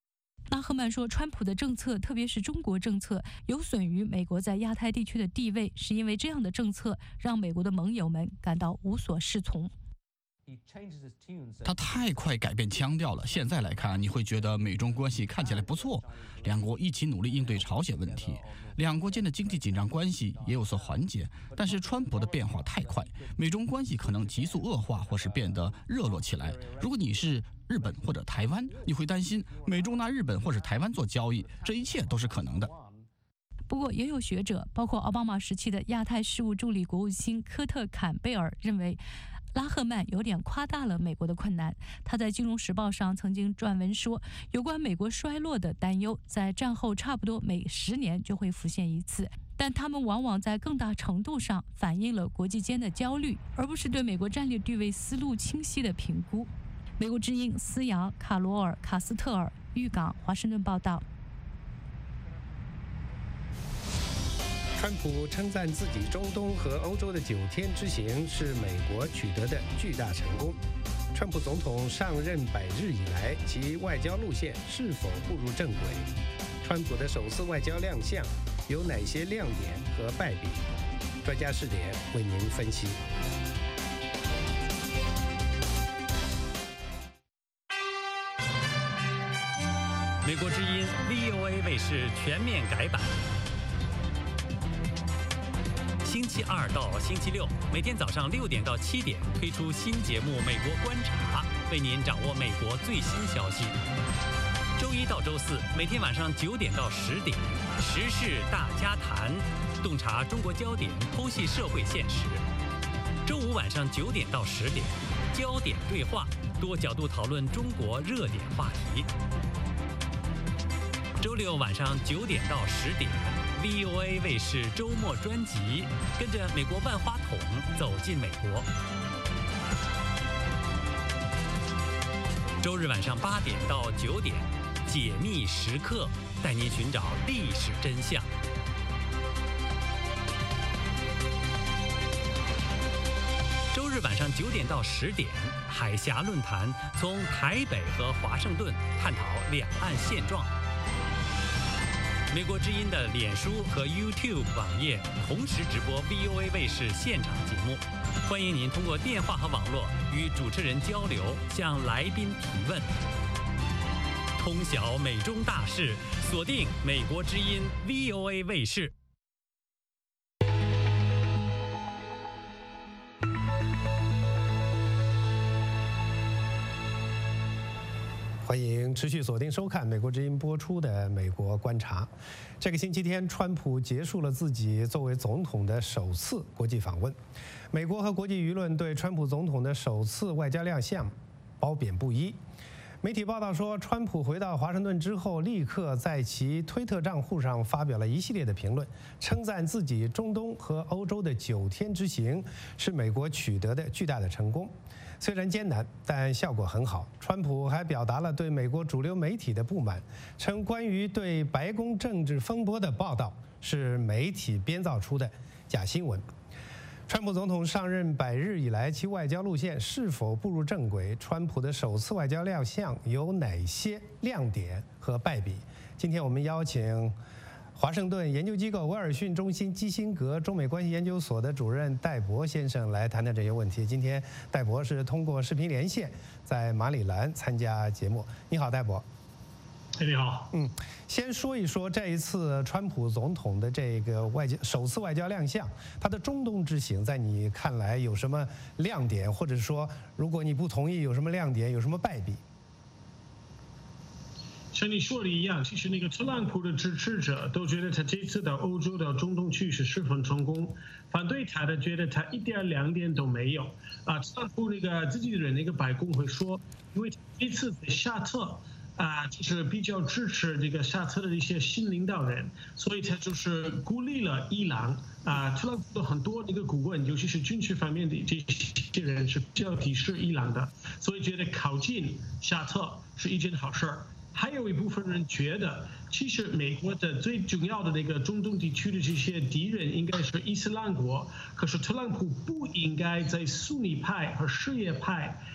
拉赫曼说，川普的政策，特别是中国政策，有损于美国在亚太地区的地位，是因为这样的政策让美国的盟友们感到无所适从。 他太快改变腔调了。现在来看，你会觉得美中关系看起来不错，两国一起努力应对朝鲜问题，两国间的经济紧张关系也有所缓解。但是川普的变化太快，美中关系可能急速恶化，或是变得热络起来。如果你是日本或者台湾，你会担心美中拿日本或者台湾做交易，这一切都是可能的。 不过，也有学者，包括奥巴马时期的亚太事务助理国务卿科特·坎贝尔认为，拉赫曼有点夸大了美国的困难。他在《金融时报》上曾经撰文说，有关美国衰落的担忧在战后差不多每10年就会浮现一次，但他们往往在更大程度上反映了国际间的焦虑，而不是对美国战略地位思路清晰的评估。美国之音思瑶、卡罗尔、卡斯特尔、豫港、华盛顿报道。 川普称赞自己中东和欧洲的9天之行是美国取得的巨大成功。川普总统上任100日以来，其外交路线是否步入正轨？川普的首次外交亮相有哪些亮点和败笔？专家视点为您分析。 美国之音 VOA 卫视全面改版。星期2到星期6，每天早上6点到7点推出新节目《美国观察》，为您掌握美国最新消息。周1到周4，每天晚上9点到10点，时事大家谈，洞察中国焦点，剖析社会现实。周5晚上9点到10点，焦点对话，多角度讨论中国热点话题。周6晚上9点到10点。VOA 卫视周末专辑，跟着美国万花筒走进美国。周日晚上8点到9点，解密时刻，带您寻找历史真相。周日晚上9点到10点，海峡论坛，从台北和华盛顿探讨两岸现状。美国之音的脸书和 YouTube 网页同时直播 VOA 卫视现场节目，欢迎您通过电话和网络与主持人交流，向来宾提问。通晓美中大事，锁定美国之音 VOA 卫视。 欢迎持续锁定收看美国之音播出的《美国观察》。这个星期天，川普结束了自己作为总统的首次国际访问。美国和国际舆论对川普总统的首次外交亮相褒贬不一。媒体报道说，川普回到华盛顿之后，立刻在其推特账户上发表了一系列的评论，称赞自己中东和欧洲的9天之行是美国取得的巨大的成功。虽然艰难，但效果很好。川普还表达了对美国主流媒体的不满，称关于对白宫政治风波的报道是媒体编造出的假新闻。川普总统上任100日以来，其外交路线是否步入正轨？川普的首次外交亮相有哪些亮点和败笔？今天我们邀请华盛顿研究机构威尔逊中心基辛格中美关系研究所的主任戴博先生来谈谈这些问题。今天戴博是通过视频连线在马里兰参加节目。你好，戴博。 你好。 先说一说这一次川普总统的这个首次外交亮相，他的中东之行，在你看来有什么亮点，或者说，如果你不同意，有什么亮点，有什么败笔？ 像你说的一样，其实那个特朗普的支持者都觉得他这次到欧洲到中东去是十分成功，反对他的觉得他一点亮点都没有。特朗普那个自己的人那个白宫会说，因为这次在沙特就是比较支持这个沙特的一些新领导人，所以他就是鼓励了伊朗。特朗普的很多那个顾问，尤其是军事方面的这些人是比较敌视伊朗的，所以觉得靠近沙特是一件好事儿。还有一部分人觉得，其实美国的最重要的那个中东地区的这些敌人应该是伊斯兰国，可是特朗普不应该在苏尼派和什叶派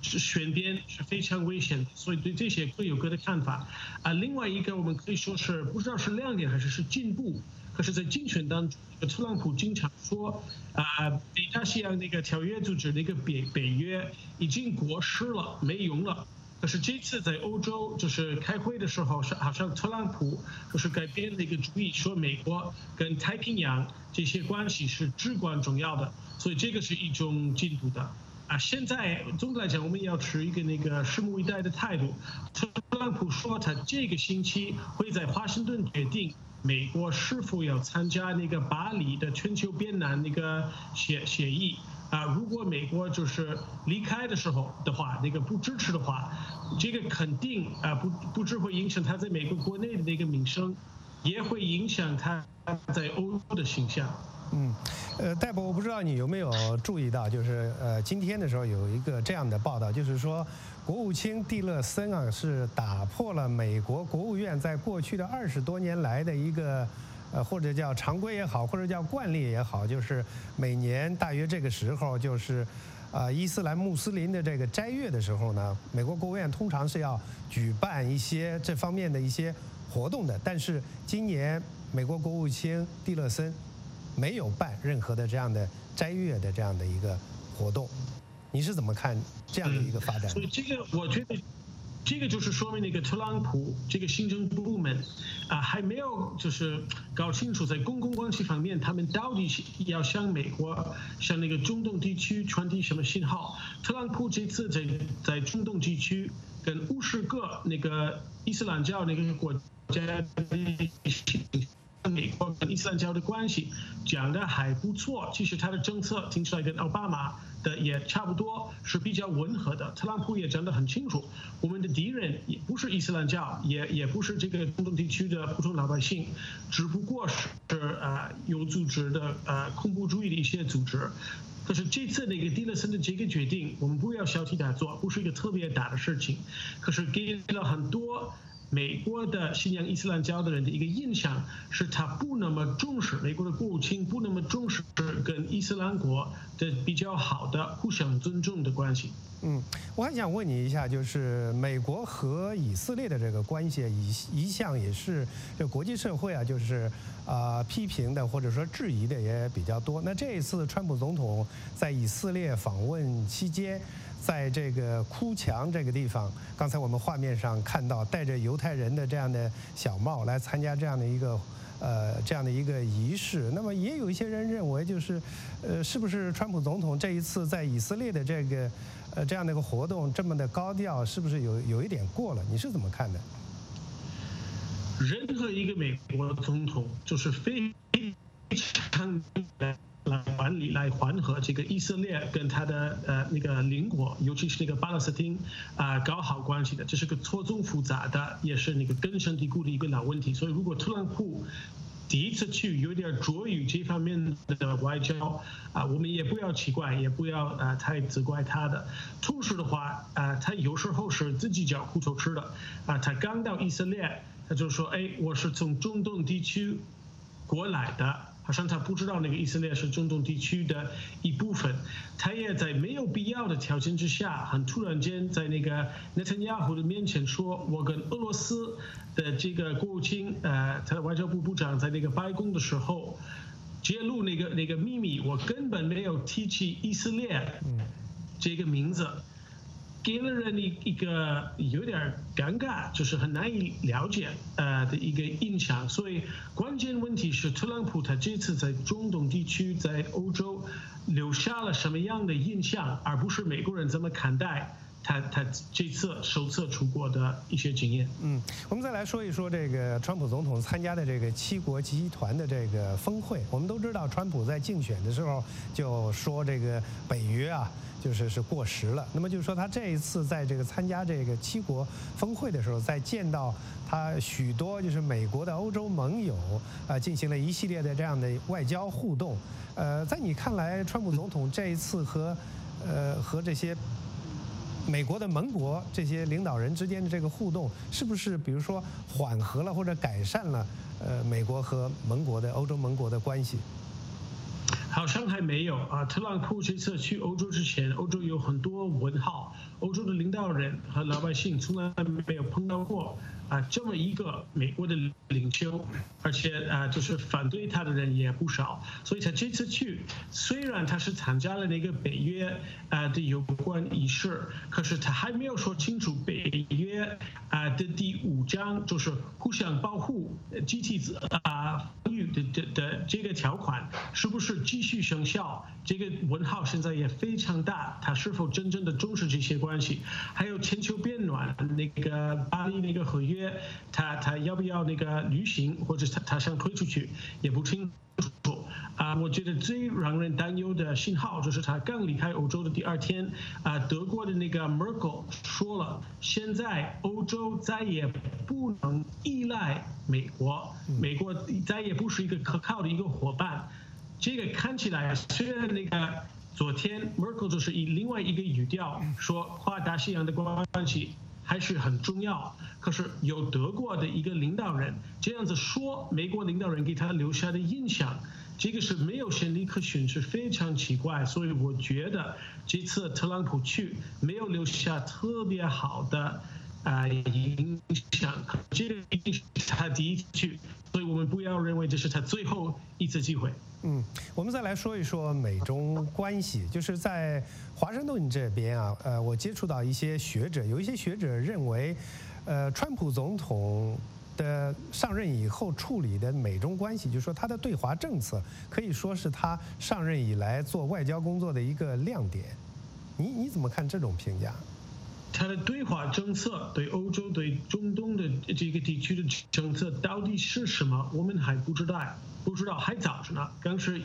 选边是非常危险的，所以对这些各有各的看法。另外一个我们可以说是不知道是亮点还是进步，可是在竞选当中，特朗普经常说北大西洋那个条约组织那个北约已经过时了，没用了。可是这次在欧洲就是开会的时候，好像特朗普就是改变了一个主意，说美国跟太平洋这些关系是至关重要的，所以这个是一种进步的。现在总的来讲，我们要持一个拭目以待的态度。特朗普说他这个星期会在华盛顿决定美国是否要参加那个巴黎的全球边南那个协议。如果美国就是离开的时候的话，不支持的话，这个肯定不只会影响他在美国国内的那个名声，也会影响他在欧洲的形象。 戴博，我不知道你有没有注意到，就是今天的时候有一个这样的报道，就是说国务卿蒂勒森是打破了美国国务院在过去的20多年来的一个或者叫常规也好，或者叫惯例也好，就是每年大约这个时候，就是伊斯兰穆斯林的这个斋月的时候呢，美国国务院通常是要举办一些这方面的一些活动的。但是今年美国国务卿蒂勒森没有办任何的这样的斋月的这样的一个活动，你是怎么看这样的一个发展？ 所以这个我觉得。这个就是说明特朗普这个行政部门还没有就是搞清楚在公共关系方面他们到底要向美国向中东地区传递什么信号。特朗普这次在中东地区跟50个伊斯兰教国家美国跟伊斯兰教的关系讲得还不错，其实他的政策听起来跟奥巴马的也差不多，是比较温和的。特朗普也讲得很清楚，我们的敌人也不是伊斯兰教，也不是这个中东地区的普通老百姓，只不过是有组织的恐怖主义的一些组织。可是这次蒂勒森的这个决定，我们不要小题大做，不是一个特别大的事情，可是给了很多美国的信仰伊斯兰教的人的一个印象，是他不那么重视美国的国务卿不那么重视跟伊斯兰国的比较好的互相尊重的关系。 我还想问你一下，就是美国和以色列的这个关系一向也是这国际社会就是批评的或者说质疑的也比较多。那这一次川普总统在以色列访问期间，在这个哭墙这个地方，刚才我们画面上看到戴着犹太人的这样的小帽来参加这样的一个仪式。那么也有一些人认为，就是是不是川普总统这一次在以色列的这样的一个活动这么的高调，是不是有一点过了？你是怎么看的？ 任何一个美国总统就是非常来管理、来缓和这个以色列跟他的邻国，尤其是巴勒斯坦搞好关系的，这是个错综复杂的，也是根深蒂固的一个老问题。所以，如果特朗普第一次去有点着于这方面的外交我们也不要奇怪，也不要太责怪他的。同时的话他有时候是自己找苦头吃的他刚到以色列，他就说我是从中东地区过来的，好像他不知道以色列是中东地区的一部分。他也在没有必要的条件之下，很突然间在内塔尼亚胡的面前说，我跟俄罗斯的这个国务卿他的外交部部长在白宫的时候揭露那个秘密，我根本没有提起以色列这个名字，给了人一个有点尴尬，就是很难以了解的一个印象。所以关键问题是特朗普他这次在中东地区、在欧洲留下了什么样的印象，而不是美国人怎么看待他这次首次出国的一些经验。 我们再来说一说这个川普总统参加的这个7国集团的这个峰会。我们都知道，川普在竞选的时候就说这个北约是过时了。那么就是说，他这一次在这个参加这个7国峰会的时候，在见到他许多就是美国的欧洲盟友进行了一系列的这样的外交互动。在你看来，川普总统这一次和这些美国的盟国这些领导人之间的这个互动，是不是比如说缓和了或者改善了美国和欧洲盟国的关系？ 好像还没有啊。特朗普这次去欧洲之前，欧洲有很多问号，欧洲的领导人和老百姓从来没有碰到过这么一个美国的领袖，而且就是反对他的人也不少，所以他这次去，虽然他是参加了那个北约的有关仪式，可是他还没有说清楚北约的第5章就是互相保护、集体防御的这个条款是不是继续生效？这个问号现在也非常大，他是否真正的重视这些关系？还有全球变暖那个巴黎那个合约，他要不要那个履行，或者他想推出去也不清楚。我觉得最让人担忧的信号就是他刚离开欧洲的第2天，德国的那个 Merkel 说了，现在欧洲再也不能依赖美国，美国再也不是一个可靠的一个伙伴。这个看起来虽然那个昨天 Merkel 就是以另外一个语调说跨大西洋的关系还是很重要，可是有德国的一个领导人这样子说，美国领导人给他留下的印象，这个是没有先例可循，是非常奇怪。所以我觉得这次特朗普去没有留下特别好的影响，这个一定是他第一次去，所以我们不要认为这是他最后一次机会。 我们再来说一说美中关系，就是在华盛顿这边我接触到一些学者，有一些学者认为，川普总统的上任以后处理的美中关系，就是说他的对华政策可以说是他上任以来做外交工作的一个亮点。你怎么看这种评价？ 他的对华政策，对欧洲、对中东的这个地区的政策到底是什么？我们还不知道，还早着呢，刚是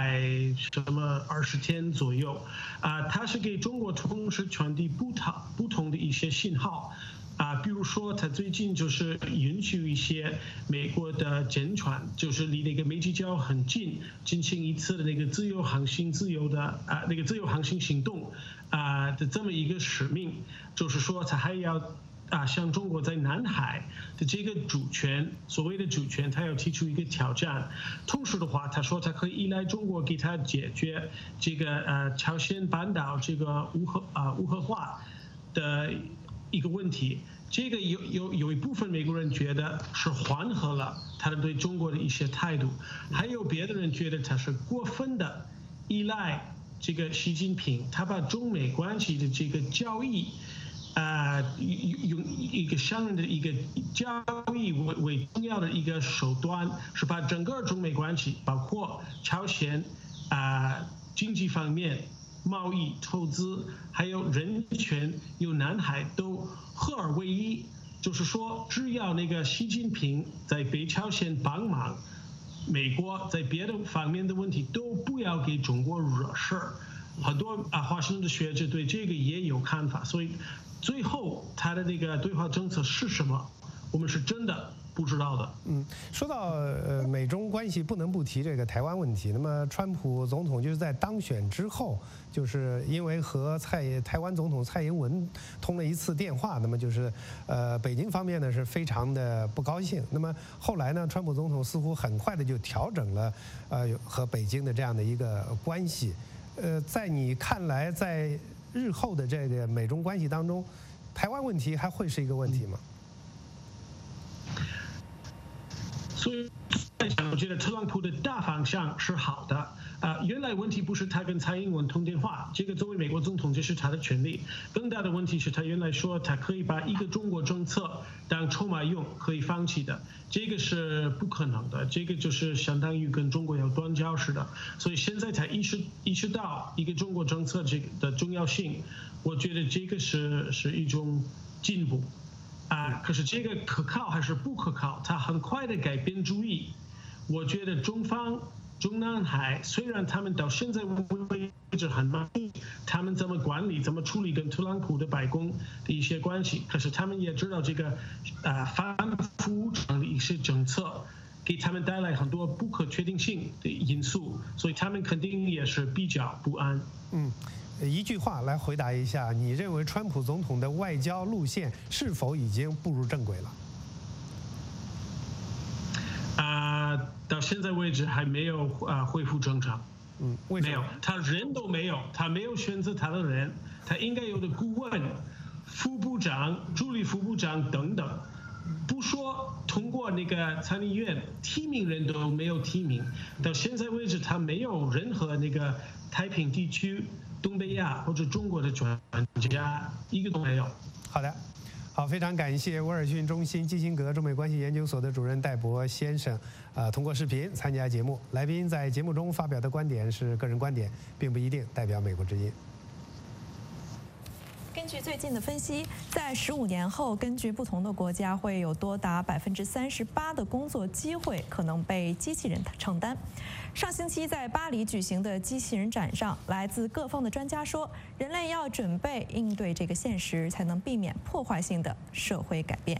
120天左右，他是给中国同时传递不同的一些信号。比如说他最近就是允许一些美国的舰船，就是离那个美济礁很近，进行一次的那个自由航行行动的这么一个使命，就是说他还要向中国在南海的这个主权，所谓的主权，他要提出一个挑战。同时的话，他说他可以依赖中国给他解决这个朝鲜半岛这个无核化的一个问题。这个有一部分美国人觉得是缓和了他的对中国的一些态度，还有别的人觉得他是过分的依赖这个习近平，他把中美关系的这个交易用一个商人的一个交易为重要的一个手段，是把整个中美关系，包括朝鲜经济方面、贸易、投资，还有人权、有南海都合而为一。就是说，只要那个习近平在北朝鲜帮忙，美国在别的方面的问题都不要给中国惹事儿。很多华盛顿的学者对这个也有看法，所以最后他的那个对华政策是什么，我们是真的不知道的。 说到美中关系，不能不提这个台湾问题。那么川普总统就是在当选之后，就是因为和台湾总统蔡英文通了一次电话，那么就是北京方面呢是非常的不高兴。那么后来呢，川普总统似乎很快的就调整了和北京的这样的一个关系。在你看来，在日后的这个美中关系当中，台湾问题还会是一个问题吗？ 所以我觉得特朗普的大方向是好的。原来问题不是他跟蔡英文通电话，这个作为美国总统这是他的权利。更大的问题是他原来说他可以把一个中国政策当筹码用，可以放弃的，这个是不可能的。这个就是相当于跟中国要断交似的。所以现在才意识到一个中国政策这个的重要性，我觉得这个是一种进步。可是这个可靠还是不可靠？他很快的改变主意。我觉得中南海虽然他们到现在为止很满意，他们怎么管理、怎么处理跟特朗普的白宫的一些关系，可是他们也知道这个反腐的一些政策给他们带来很多不可确定性的因素，所以他们肯定也是比较不安。 一句话来回答一下，你认为川普总统的外交路线是否已经步入正轨了？ 到现在为止还没有恢复正常。 为什么？ 没有，他人都没有，他没有选择他的人，他应该有的顾问、副部长、助理副部长等等。不说通过那个参议院提名人都没有提名，到现在为止他没有任何那个太平地区、东北亚或者中国的专家一个都没有。 好的，好，非常感谢威尔逊中心基辛格中美关系研究所的主任戴博先生，通过视频参加节目。来宾在节目中发表的观点是个人观点，并不一定代表美国之音。 根据最近的分析，在15年后，根据不同的国家，会有多达38%的工作机会可能被机器人承担。上星期在巴黎举行的机器人展上，来自各方的专家说，人类要准备应对这个现实，才能避免破坏性的社会改变。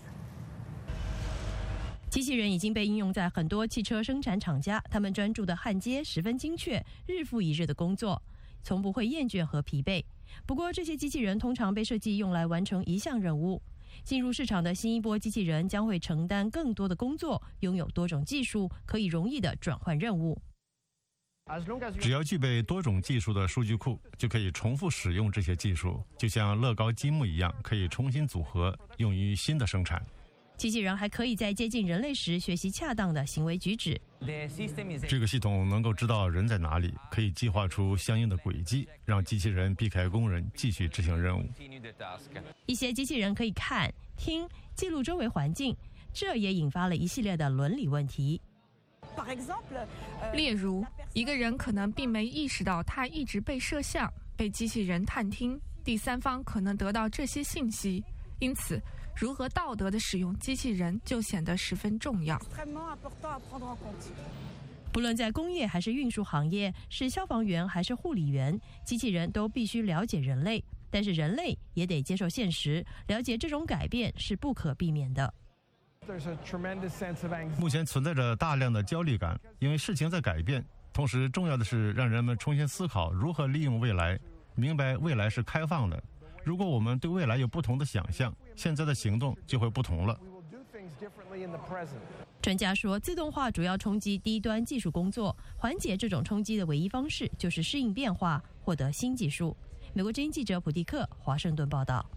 机器人已经被应用在很多汽车生产厂家，他们专注的焊接十分精确，日复一日的工作，从不会厌倦和疲惫。不过，这些机器人通常被设计用来完成一项任务。进入市场的新一波机器人将会承担更多的工作，拥有多种技术，可以容易地转换任务。 只要具备多种技术的数据库，就可以重复使用这些技术，就像乐高积木一样，可以重新组合，用于新的生产。 机器人还可以在接近人类时学习恰当的行为举止。 这个系统能够知道人在哪里，可以计划出相应的轨迹，让机器人避开工人继续执行任务。 一些机器人可以看、听、记录周围环境，这也引发了一系列的伦理问题。 例如，一个人可能并没意识到他一直被摄像、被机器人探听，第三方可能得到这些信息，因此如何道德地使用机器人就显得十分重要。 不论在工业还是运输行业，是消防员还是护理员，机器人都必须了解人类，但是人类也得接受现实，了解这种改变是不可避免的。 目前存在着大量的焦虑感，因为事情在改变，同时重要的是让人们重新思考如何利用未来，明白未来是开放的。如果我们对未来有不同的想象，现在的行动就会不同了。 专家说，自动化主要冲击低端技术工作，缓解这种冲击的唯一方式就是适应变化，获得新技术。美国之音记者普蒂克华盛顿报道。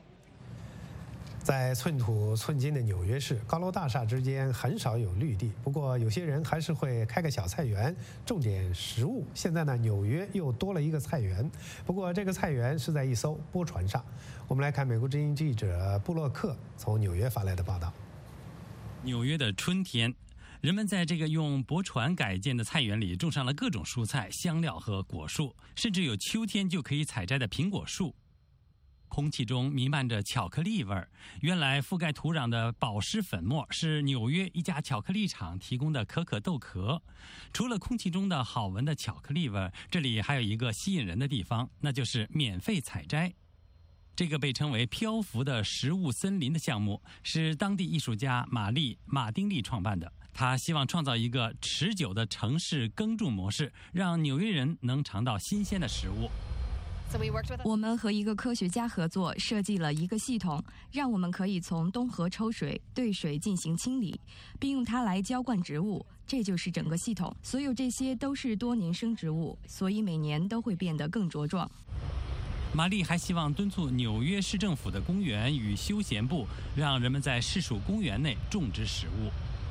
在寸土寸金的纽约市，高楼大厦之间很少有绿地，不过有些人还是会开个小菜园，种点食物。现在呢，纽约又多了一个菜园，不过这个菜园是在一艘驳船上。我们来看美国之音记者布洛克从纽约发来的报道。 纽约的春天，人们在这个用驳船改建的菜园里种上了各种蔬菜、香料和果树，甚至有秋天就可以采摘的苹果树。空气中弥漫着巧克力味儿。原来覆盖土壤的保湿粉末是纽约一家巧克力厂提供的可可豆壳。除了空气中的好闻的巧克力味儿，这里还有一个吸引人的地方，那就是免费采摘。这个被称为漂浮的食物森林的项目是当地艺术家马丁利创办的。他希望创造一个持久的城市耕种模式，让纽约人能尝到新鲜的食物。 我们和一个科学家合作，设计了一个系统，让我们可以从东河抽水，对水进行清理，并用它来浇灌植物。这就是整个系统。所有这些都是多年生植物，所以每年都会变得更茁壮。 玛丽还希望敦促纽约市政府的公园与休闲部，让人们在市属公园内种植食物。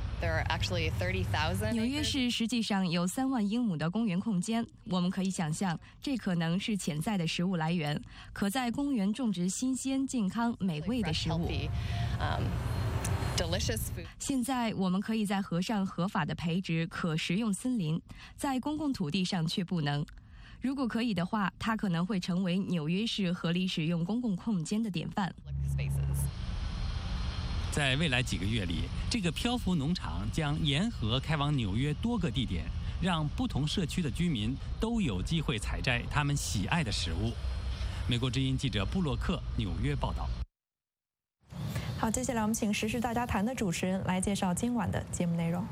纽约市实际上有3万英亩的公园空间，我们可以想象，这可能是潜在的食物来源，可在公园种植新鲜、健康、美味的食物。现在我们可以在河上合法的培植可食用森林，在公共土地上却不能。如果可以的话，它可能会成为纽约市合理使用公共空间的典范。 在未来几个月里，这个漂浮农场将沿河开往纽约多个地点，让不同社区的居民都有机会采摘他们喜爱的食物。美国之音记者布洛克纽约报道。 好，接下来我们请时事大家谈的主持人来介绍今晚的节目内容。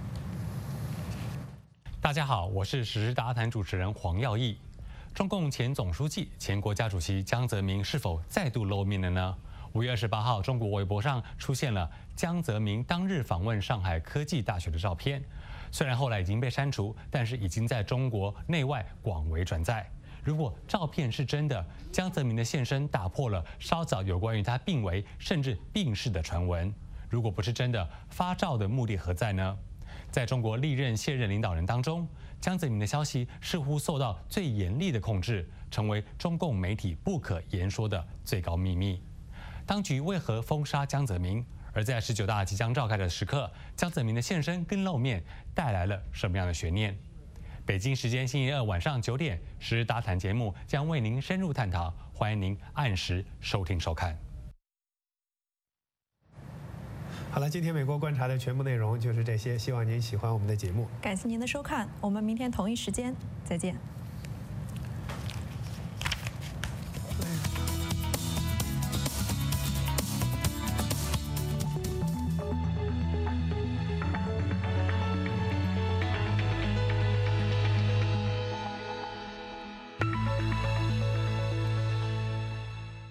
大家好，我是时事大家谈主持人黄耀义。中共前总书记、前国家主席江泽民是否再度露面了呢？5月28号，中国微博上出现了江泽民当日访问上海科技大学的照片。 虽然后来已经被删除，但是已经在中国内外广为转载。如果照片是真的，江泽民的现身打破了稍早有关于他病危甚至病逝的传闻。如果不是真的，发照的目的何在呢？在中国历任卸任领导人当中，江泽民的消息似乎受到最严厉的控制，成为中共媒体不可言说的最高秘密。当局为何封杀江泽民？而在19大即将召开的时刻，江泽民的现身跟露面带来了什么样的悬念？北京时间星期二晚上9点，时事大谈节目将为您深入探讨，欢迎您按时收听收看。 好了，今天美国观察的全部内容就是这些，希望您喜欢我们的节目。 感谢您的收看，我们明天同一时间再见。